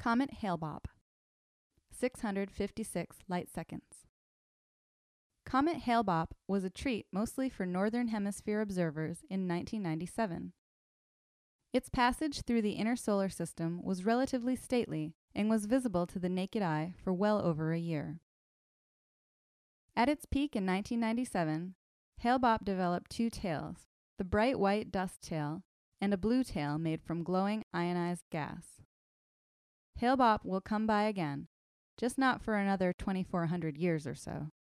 Comet Hale-Bopp, 656 light-seconds. Comet Hale-Bopp was a treat mostly for Northern Hemisphere observers in 1997. Its passage through the inner solar system was relatively stately and was visible to the naked eye for well over a year. At its peak in 1997, Hale-Bopp developed two tails, the bright white dust tail and a blue tail made from glowing ionized gas. Hale-Bopp will come by again, just not for another 2,400 years or so.